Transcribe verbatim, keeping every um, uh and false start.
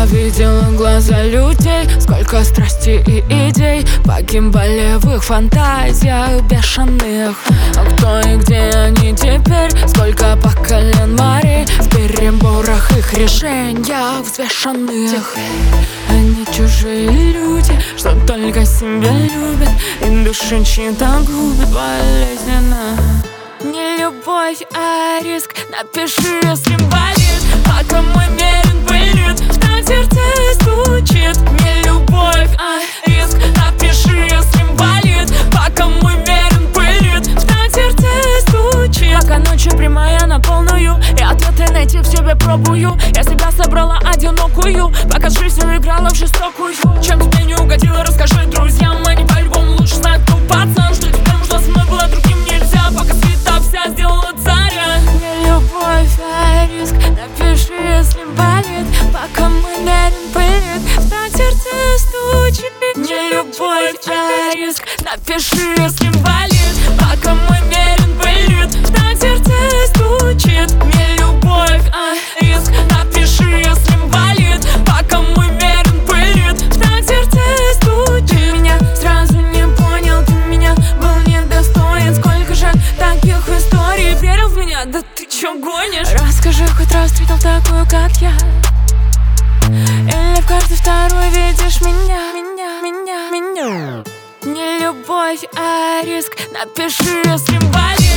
видела глаза людей, сколько страсти и идей погибали в их фантазиях бешеных. А кто и где они теперь? Сколько по колен морей в переборах их решениях взвешенных. Они чужие люди, что только себя любят, и души чьи-то губят болезненно. Не любовь, а риск. Напиши, если болит, пока мой мерен пылит, в сердце стучит. Не любовь, а риск. Напиши, если болит, пока мой мерен пылит, в сердце стучит. Пока ночью прямая на полную, и ответы найти в себе пробую. Я себя собрала одинокую, пока жизнь играла в жестокую. Чем тебе не угодила, расскажи друзьям. Они по-любому лучше знают, кто пацан. Что тебе нужно со мной было, другим нельзя. Пока света вся сделала царя. Не любовь, а риск. Напиши, если болит, пока мой мерен пылит, в сердце стучит. Не любовь, а риск. Напиши, если болит, пока мой мерен пылит, в сердце стучит. Не любовь, а риск. Напиши, если болит, пока мой мерен пылит, в сердце стучит. Ты меня сразу не понял, ты меня был недостоин. Сколько же таких историй, верил в меня, да ты чё гонишь? Расскажи, хоть раз встретил такую, как я, или в каждой второй видишь меня, меня, меня, меня. Не любовь, а риск. Напиши, если болит.